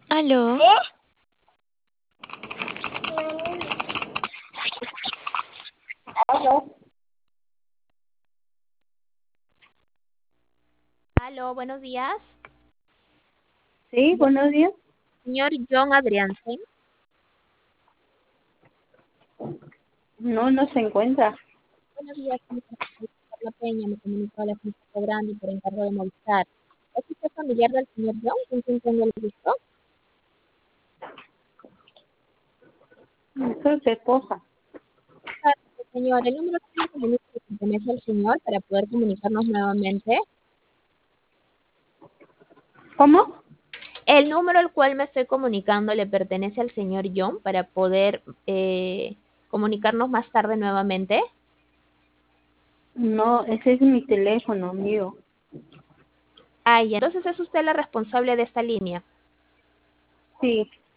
Aló, Aló, buenos días. Sí, buenos días. Señor John Adriansen. No, no se encuentra. Buenos días, señor Carla Peña. Me comunicó a la señora Grande por encargo de Movistar. ¿Es usted familiar del señor John? ¿Con quién tengo el gusto? Soy su esposa. Ah, señor, el número que me comunica le pertenece al señor para poder comunicarnos nuevamente. ¿Cómo? El número al cual me estoy comunicando le pertenece al señor John para poder comunicarnos más tarde nuevamente. No, ese es mi teléfono mío. Ay, entonces es usted la responsable de esta línea. Sí,